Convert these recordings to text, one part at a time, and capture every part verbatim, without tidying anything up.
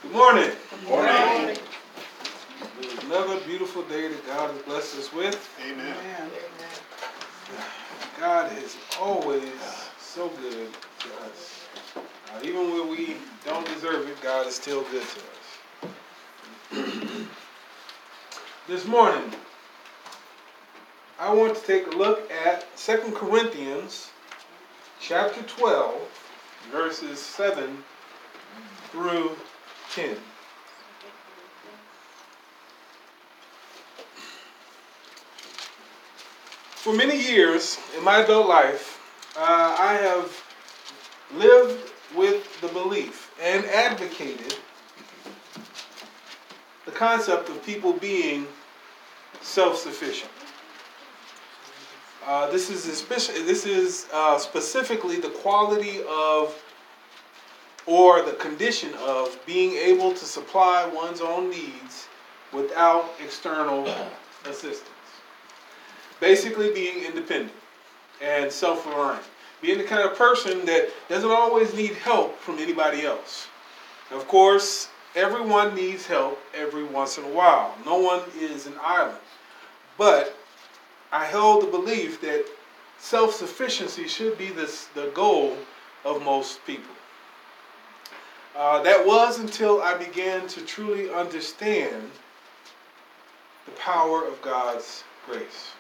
Good morning. Good morning. There's another beautiful day that God has blessed us with. Amen. Amen. God is always so good to us. Uh, even when we don't deserve it, God is still good to us. This morning, I want to take a look at Second Corinthians chapter twelve, verses seven through ten. For many years in my adult life, uh, I have lived with the belief and advocated the concept of people being self-sufficient. Uh, this is especially, this is uh, specifically the quality of or the condition of being able to supply one's own needs without external assistance. Basically being independent and self-reliant. Being the kind of person that doesn't always need help from anybody else. Of course, everyone needs help every once in a while. No one is an island. But I held the belief that self-sufficiency should be this, the goal of most people. Uh, that was until I began to truly understand the power of God's grace.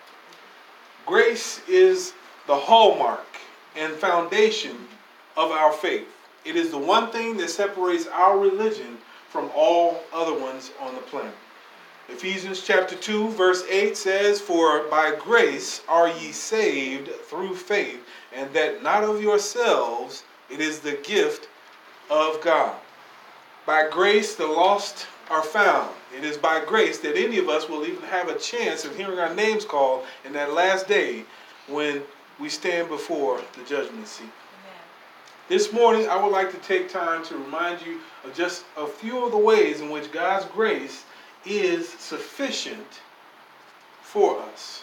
Grace is the hallmark and foundation of our faith. It is the one thing that separates our religion from all other ones on the planet. Ephesians chapter two verse eight says, "For by grace are ye saved through faith, and that not of yourselves, it is the gift of God." By grace the lost are found. It is by grace that any of us will even have a chance of hearing our names called in that last day when we stand before the judgment seat. Amen. This morning, I would like to take time to remind you of just a few of the ways in which God's grace is sufficient for us.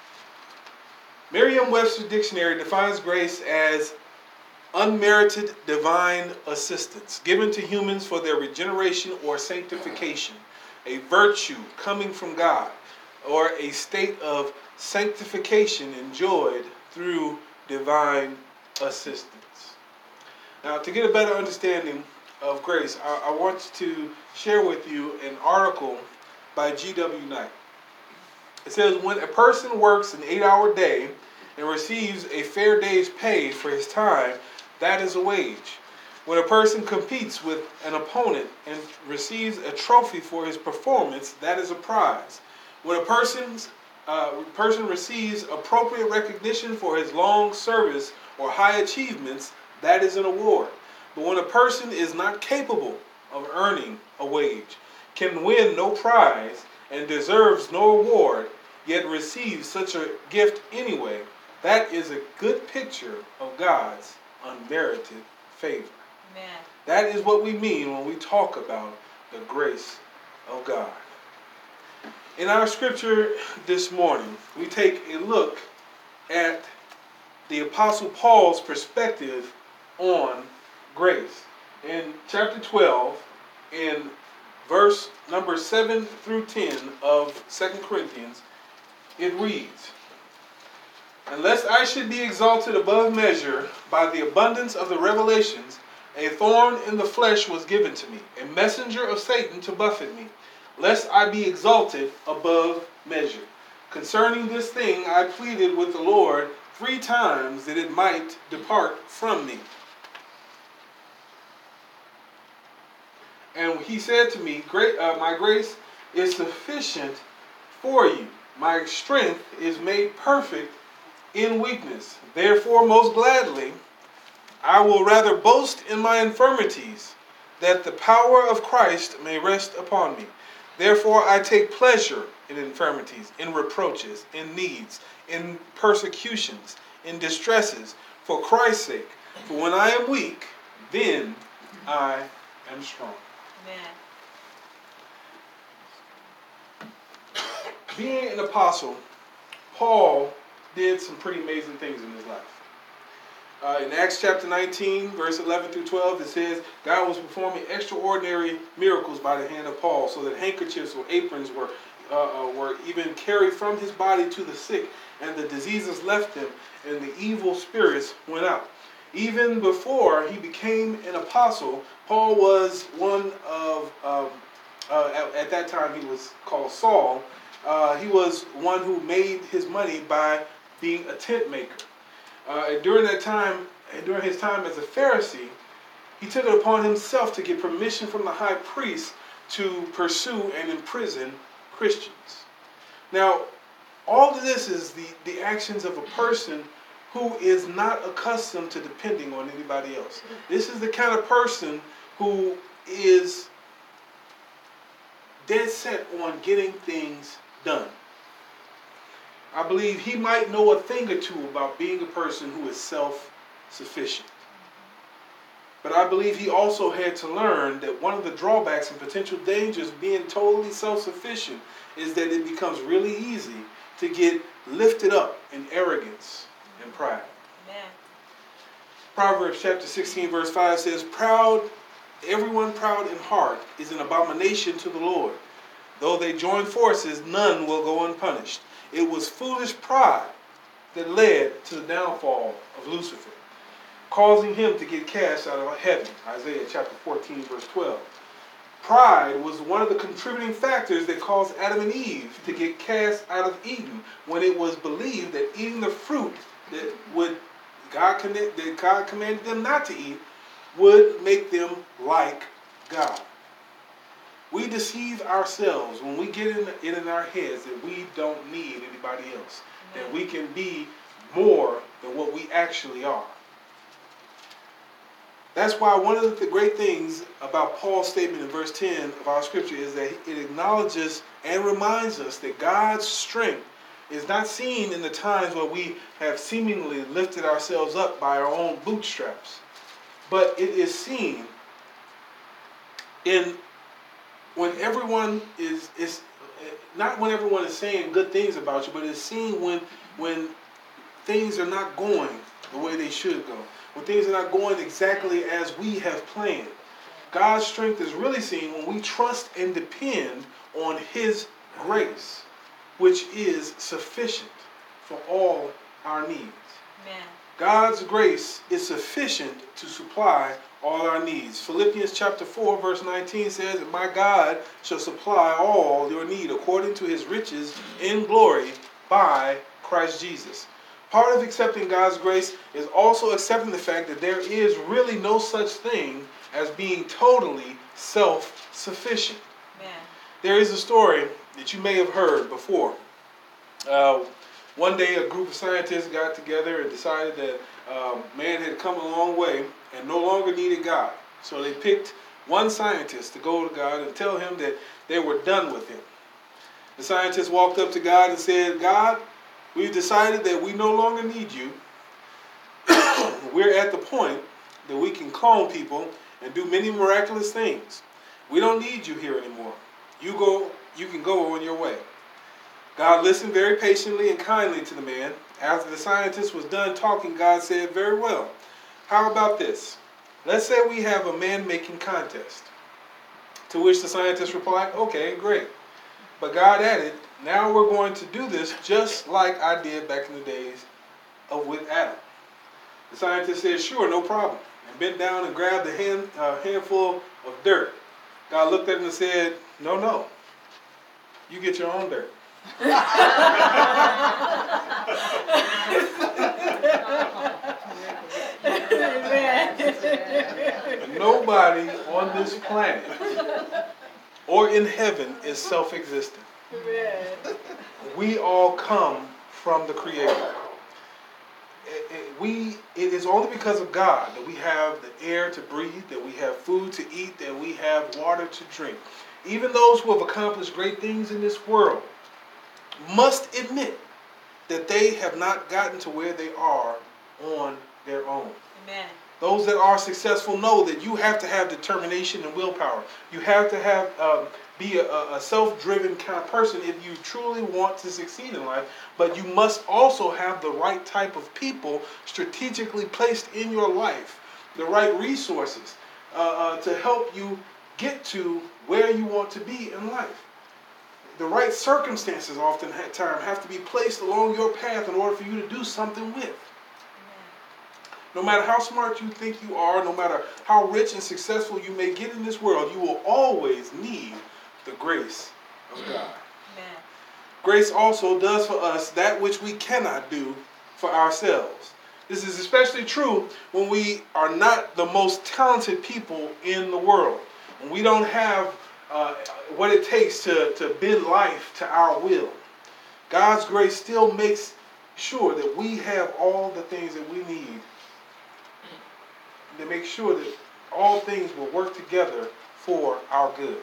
Merriam-Webster Dictionary defines grace as unmerited divine assistance given to humans for their regeneration or sanctification, a virtue coming from God, or a state of sanctification enjoyed through divine assistance. Now, to get a better understanding of grace, I, I want to share with you an article by G W Knight. It says, when a person works an eight-hour day and receives a fair day's pay for his time, that is a wage. When a person competes with an opponent and receives a trophy for his performance, that is a prize. When a person's, uh, person receives appropriate recognition for his long service or high achievements, that is an award. But when a person is not capable of earning a wage, can win no prize, and deserves no award, yet receives such a gift anyway, that is a good picture of God's unmerited favor. Amen. That is what we mean when we talk about the grace of God. In our scripture this morning, we take a look at the Apostle Paul's perspective on grace. In chapter twelve, in verse number seven through ten of Second Corinthians, it reads, "Unless I should be exalted above measure by the abundance of the revelations, a thorn in the flesh was given to me, a messenger of Satan to buffet me, lest I be exalted above measure. Concerning this thing I pleaded with the Lord three times that it might depart from me. And he said to me, Great, uh, my grace is sufficient for you. My strength is made perfect in weakness. Therefore, most gladly, I will rather boast in my infirmities, that the power of Christ may rest upon me. Therefore, I take pleasure in infirmities, in reproaches, in needs, in persecutions, in distresses, for Christ's sake. For when I am weak, then I am strong." Amen. Being an apostle, Paul did some pretty amazing things in his life. Uh, in Acts chapter nineteen, verse eleven through twelve, it says, God was performing extraordinary miracles by the hand of Paul, so that handkerchiefs or aprons were, uh, uh, were even carried from his body to the sick, and the diseases left them, and the evil spirits went out. Even before he became an apostle, Paul was one of, um, uh, at, at that time he was called Saul. Uh, he was one who made his money by being a tent maker. Uh, during that time, and during his time as a Pharisee, he took it upon himself to get permission from the high priest to pursue and imprison Christians. Now, all of this is the, the actions of a person who is not accustomed to depending on anybody else. This is the kind of person who is dead set on getting things done. I believe he might know a thing or two about being a person who is self-sufficient. But I believe he also had to learn that one of the drawbacks and potential dangers of being totally self-sufficient is that it becomes really easy to get lifted up in arrogance and pride. Amen. Proverbs chapter sixteen verse five says, Proud, everyone proud in heart is an abomination to the Lord. Though they join forces, none will go unpunished. It was foolish pride that led to the downfall of Lucifer, causing him to get cast out of heaven. Isaiah chapter fourteen, verse twelve. Pride was one of the contributing factors that caused Adam and Eve to get cast out of Eden, when it was believed that eating the fruit that would God that God commanded them not to eat would make them like God. We deceive ourselves when we get in, it in our heads that we don't need anybody else, mm-hmm. that we can be more than what we actually are. That's why one of the great things about Paul's statement in verse ten of our scripture is that it acknowledges and reminds us that God's strength is not seen in the times where we have seemingly lifted ourselves up by our own bootstraps, but it is seen in when everyone is, is not when everyone is saying good things about you, but it's seen when when things are not going the way they should go. When things are not going exactly as we have planned. God's strength is really seen when we trust and depend on His grace, which is sufficient for all our needs. Amen. God's grace is sufficient to supply all our needs. Philippians chapter four verse nineteen says, My God shall supply all your need according to His riches in glory by Christ Jesus. Part of accepting God's grace is also accepting the fact that there is really no such thing as being totally self-sufficient. Amen. There is a story that you may have heard before. Uh, one day a group of scientists got together and decided that um, man had come a long way and no longer needed God. So they picked one scientist to go to God and tell him that they were done with him. The scientist walked up to God and said, God, we've decided that we no longer need you. We're at the point that we can clone people and do many miraculous things. We don't need you here anymore. You go, you can go on your way. God listened very patiently and kindly to the man. After the scientist was done talking, God said, very well. How about this? Let's say we have a man-making contest. To which the scientist replied, okay, great. But God added, now we're going to do this just like I did back in the days of with Adam. The scientist said, sure, no problem. And bent down and grabbed a hand, uh, handful of dirt. God looked at him and said, no, no. You get your own dirt. Nobody on this planet or in heaven is self-existent. We all come from the Creator. We, it is only because of God that we have the air to breathe, that we have food to eat, that we have water to drink. Even those who have accomplished great things in this world must admit that they have not gotten to where they are on their own. Amen. Those that are successful know that you have to have determination and willpower. You have to have um, be a, a self-driven kind of person if you truly want to succeed in life. But you must also have the right type of people strategically placed in your life, the right resources uh, uh, to help you get to where you want to be in life. The right circumstances often at times have to be placed along your path in order for you to do something with. No matter how smart you think you are, no matter how rich and successful you may get in this world, you will always need the grace of God. Amen. Grace also does for us that which we cannot do for ourselves. This is especially true when we are not the most talented people in the world. When we don't have uh, what it takes to, to bend life to our will. God's grace still makes sure that we have all the things that we need to make sure that all things will work together for our good.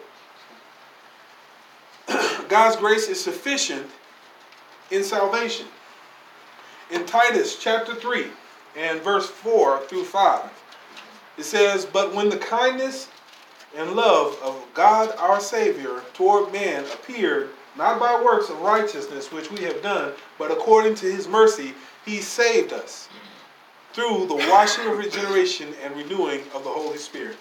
God's grace is sufficient in salvation. In Titus chapter three and verse four through five, it says, "But when the kindness and love of God our Savior toward man appeared, not by works of righteousness which we have done, but according to his mercy, he saved us through the washing of regeneration and renewing of the Holy Spirit."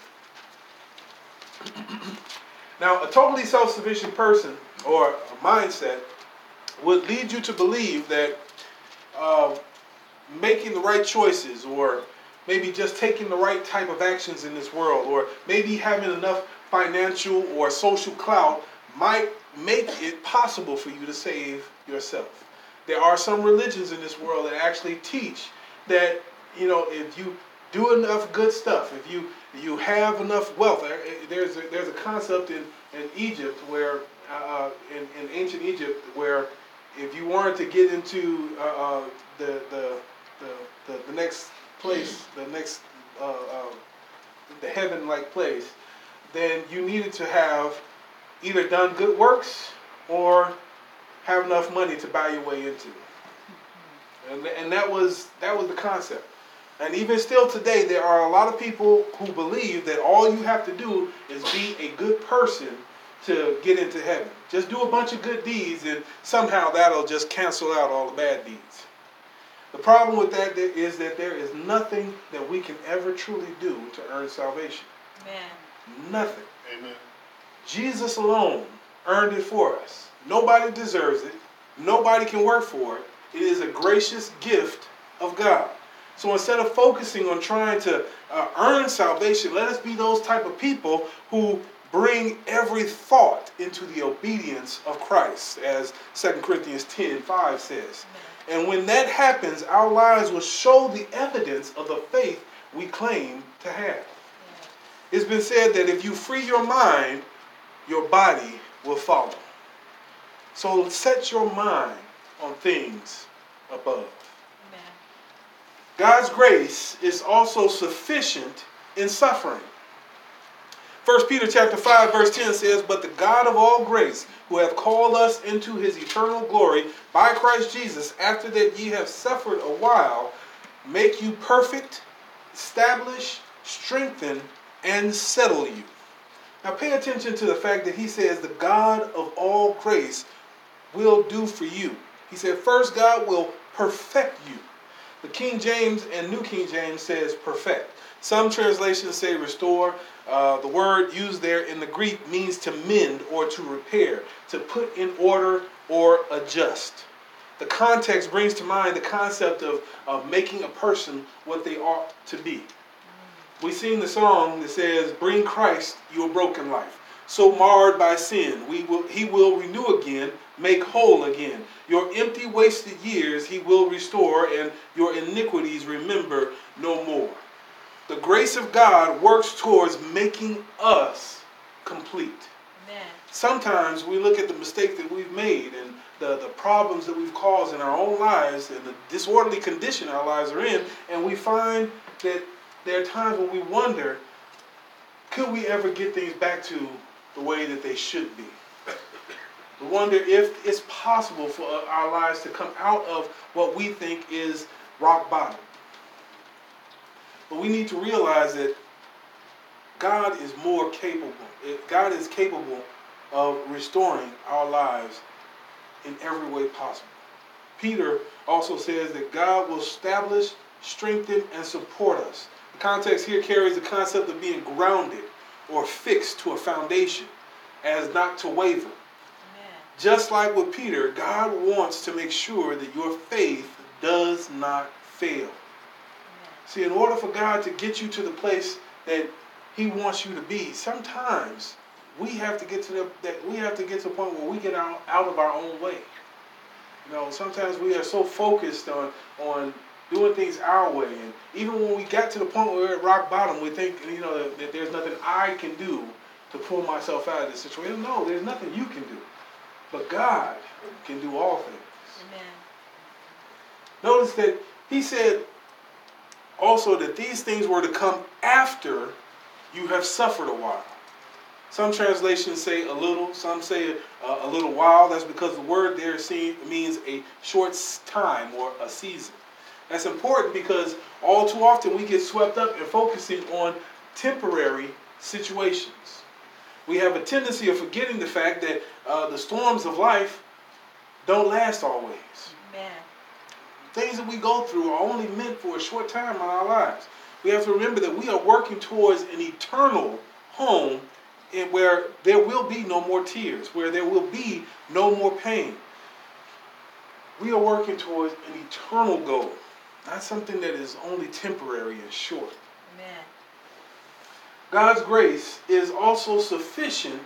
Now, a totally self-sufficient person or a mindset would lead you to believe that uh, making the right choices, or maybe just taking the right type of actions in this world, or maybe having enough financial or social clout might make it possible for you to save yourself. There are some religions in this world that actually teach that, you know, if you do enough good stuff, if you you have enough wealth, there's a, there's a concept in, in Egypt where, uh, in, in ancient Egypt, where if you wanted to get into uh, uh, the, the, the, the, the next place, the next, uh, uh, the heaven-like place, then you needed to have either done good works or have enough money to buy your way into. And, and that was that was the concept. And even still today, there are a lot of people who believe that all you have to do is be a good person to get into heaven. Just do a bunch of good deeds and somehow that'll just cancel out all the bad deeds. The problem with that is that there is nothing that we can ever truly do to earn salvation. Amen. Nothing. Amen. Jesus alone earned it for us. Nobody deserves it. Nobody can work for it. It is a gracious gift of God. So instead of focusing on trying to uh, earn salvation, let us be those type of people who bring every thought into the obedience of Christ, as Second Corinthians ten five says. Amen. And when that happens, our lives will show the evidence of the faith we claim to have. Amen. It's been said that if you free your mind, your body will follow. So set your mind on things above. Amen. God's grace is also sufficient in suffering. First Peter chapter five verse ten says, "But the God of all grace, who hath called us into his eternal glory by Christ Jesus, after that ye have suffered a while, make you perfect, establish, strengthen, and settle you." Now pay attention to the fact that he says the God of all grace will do for you. He said first God will perfect you. The King James and New King James says perfect. Some translations say restore. Uh, the word used there in the Greek means to mend or to repair, to put in order or adjust. The context brings to mind the concept of, of making a person what they ought to be. We sing the song that says, "Bring Christ your broken life, so marred by sin, we will, he will renew again, make whole again. Your empty, wasted years he will restore, and your iniquities remember no more." The grace of God works towards making us complete. Amen. Sometimes we look at the mistakes that we've made and the, the problems that we've caused in our own lives and the disorderly condition our lives are in, and we find that there are times when we wonder, could we ever get things back to the way that they should be? We wonder if it's possible for our lives to come out of what we think is rock bottom. But we need to realize that God is more capable. God is capable of restoring our lives in every way possible. Peter also says that God will establish, strengthen, and support us. The context here carries the concept of being grounded or fixed to a foundation as not to waver. Amen. Just like with Peter, God wants to make sure that your faith does not fail. Amen. See, in order for God to get you to the place that He wants you to be, sometimes we have to get to the that we have to get to the point where we get out, out of our own way. You know, sometimes we are so focused on on doing things our way, and even when we got to the point where we're at rock bottom, we think, you know, that, that there's nothing I can do to pull myself out of this situation. No, there's nothing you can do, but God can do all things. Amen. Notice that He said also that these things were to come after you have suffered a while. Some translations say a little, some say uh, a little while. That's because the word there means a short time or a season. That's important because all too often we get swept up in focusing on temporary situations. We have a tendency of forgetting the fact that uh, the storms of life don't last always. Amen. Things that we go through are only meant for a short time in our lives. We have to remember that we are working towards an eternal home in where there will be no more tears, where there will be no more pain. We are working towards an eternal goal, not something that is only temporary and short. Amen. God's grace is also sufficient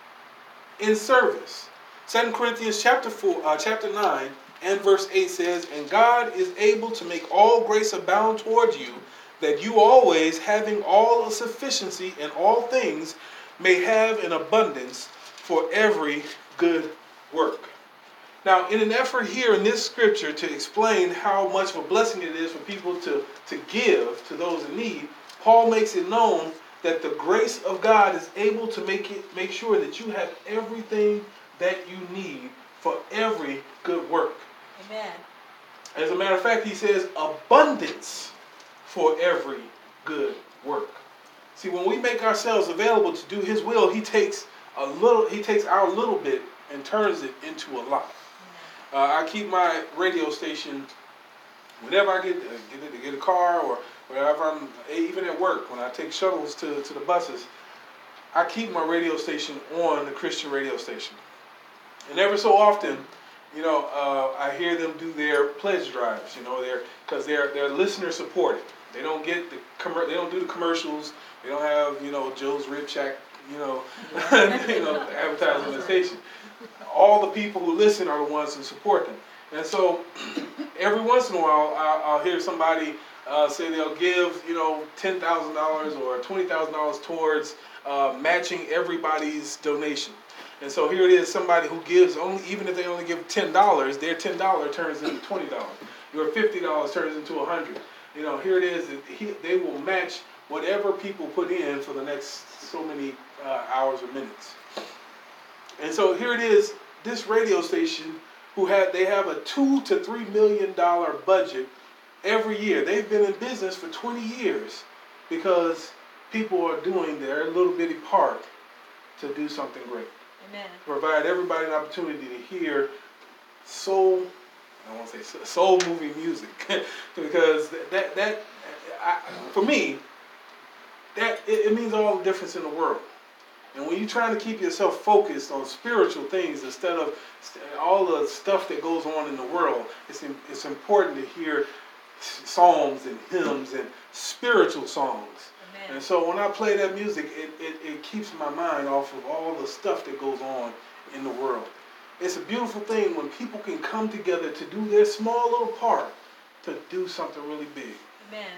in service. Second Corinthians chapter four, uh, chapter nine and verse eight says, "And God is able to make all grace abound toward you, that you always, having all a sufficiency in all things, may have an abundance for every good work." Now, in an effort here in this scripture to explain how much of a blessing it is for people to, to give to those in need, Paul makes it known that the grace of God is able to make it make sure that you have everything that you need for every good work. Amen. As a matter of fact, he says abundance for every good work. See, when we make ourselves available to do His will, He takes a little. He takes our little bit and turns it into a lot. Uh, I keep my radio station whenever I get uh, get, to get a car or wherever I'm, even at work when I take shuttles to to the buses. I keep my radio station on the Christian radio station, and every so often, you know, uh, I hear them do their pledge drives. You know, they're because they're they're listener supported. They don't get the commer- They don't do the commercials. They don't have, you know, Joe's Rib Shack, you know, you know, advertising on the station. All the people who listen are the ones who support them. And so, every once in a while, I'll, I'll hear somebody uh, say they'll give, you know, ten thousand dollars or twenty thousand dollars towards uh, matching everybody's donation. And so here it is, somebody who gives only, even if they only give ten dollars, their ten dollars turns into twenty dollars. Your fifty dollars turns into one hundred dollars. You know, here it is, he, they will match whatever people put in for the next so many uh, hours or minutes. And so here it is, this radio station, who had they have a two to three million dollar budget every year. They've been in business for twenty years because people are doing their little bitty part to do something great. Amen. Provide everybody an opportunity to hear soul, I don't want to say soul movie music, because that that I, for me, that it, it means all the difference in the world. And when you're trying to keep yourself focused on spiritual things instead of all the stuff that goes on in the world, it's it's important to hear psalms and hymns and spiritual songs. Amen. And so when I play that music, it, it, it keeps my mind off of all the stuff that goes on in the world. It's a beautiful thing when people can come together to do their small little part to do something really big. Amen.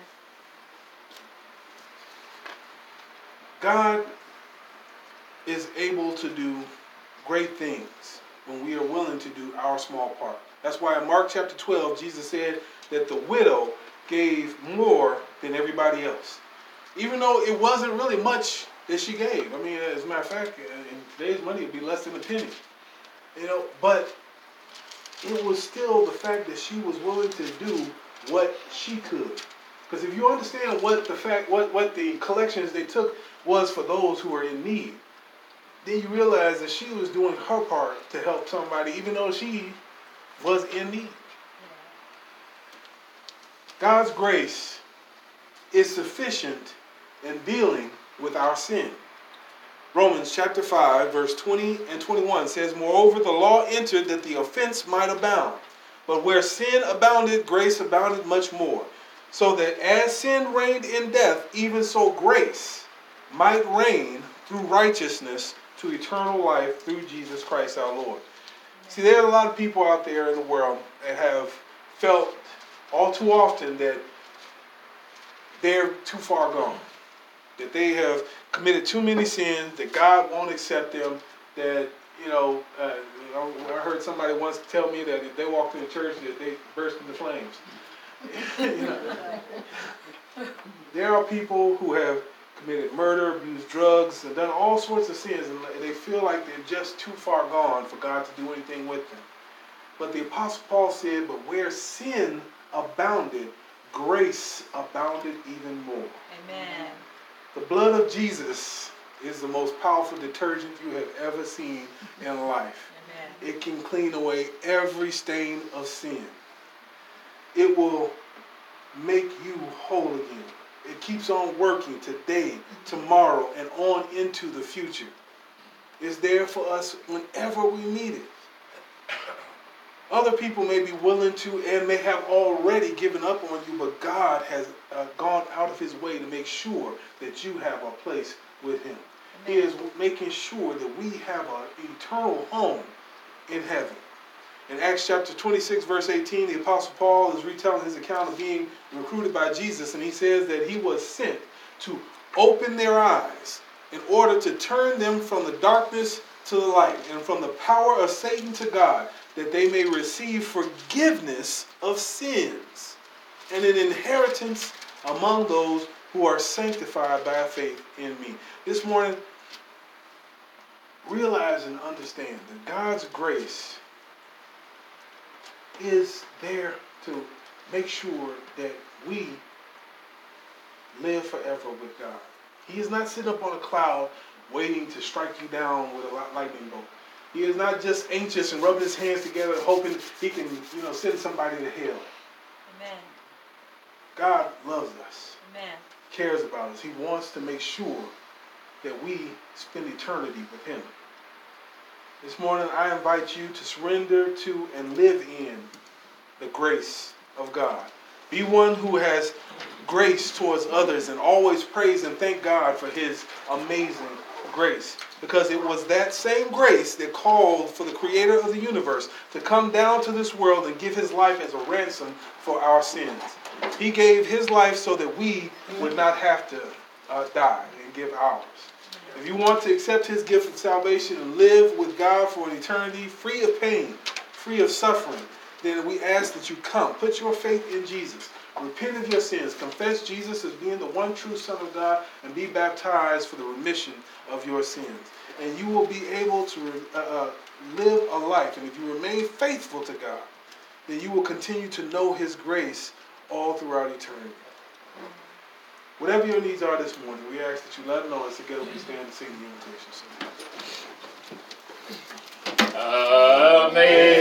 God is able to do great things when we are willing to do our small part. That's why in Mark chapter twelve, Jesus said that the widow gave more than everybody else. Even though it wasn't really much that she gave. I mean, as a matter of fact, in today's money, it'd be less than a penny. You know, but it was still the fact that she was willing to do what she could. Because if you understand what the fact, what, what the collections they took was for those who were in need, then you realize that she was doing her part to help somebody, even though she was in need. God's grace is sufficient in dealing with our sin. Romans chapter five, verse twenty and twenty-one says, moreover, the law entered that the offense might abound. But where sin abounded, grace abounded much more. So that as sin reigned in death, even so grace might reign through righteousness to eternal life through Jesus Christ our Lord. See, there are a lot of people out there in the world that have felt all too often that they're too far gone, that they have committed too many sins, that God won't accept them, that, you know, uh, I heard somebody once tell me that if they walked in the church, that they burst into flames. You know, there are people who have committed murder, abused drugs, and done all sorts of sins, and they feel like they're just too far gone for God to do anything with them. But the Apostle Paul said, but where sin abounded, grace abounded even more. Amen. The blood of Jesus is the most powerful detergent you have ever seen in life. Amen. It can clean away every stain of sin. It will make you whole again. It keeps on working today, tomorrow, and on into the future. It's there for us whenever we need it. Other people may be willing to and may have already given up on you, but God has uh, gone out of his way to make sure that you have a place with him. Amen. He is making sure that we have an eternal home in heaven. In Acts chapter twenty-six, verse eighteen, the Apostle Paul is retelling his account of being recruited by Jesus, and he says that he was sent to open their eyes in order to turn them from the darkness to the light and from the power of Satan to God, that they may receive forgiveness of sins and an inheritance among those who are sanctified by faith in me. This morning, realize and understand that God's grace is there to make sure that we live forever with God. He is not sitting up on a cloud waiting to strike you down with a lightning bolt. He is not just anxious and rubbing his hands together hoping he can, you know, send somebody to hell. Amen. God loves us. Amen. Cares about us. He wants to make sure that we spend eternity with him. This morning, I invite you to surrender to and live in the grace of God. Be one who has grace towards others and always praise and thank God for his amazing grace. Because it was that same grace that called for the creator of the universe to come down to this world and give his life as a ransom for our sins. He gave his life so that we would not have to uh, die and give ours. If you want to accept his gift of salvation and live with God for an eternity, free of pain, free of suffering, then we ask that you come. Put your faith in Jesus. Repent of your sins. Confess Jesus as being the one true Son of God and be baptized for the remission of your sins. And you will be able to uh, uh, live a life. And if you remain faithful to God, then you will continue to know his grace all throughout eternity. Whatever your needs are this morning, we ask that you let them know as together we stand and sing the invitation song. Amen.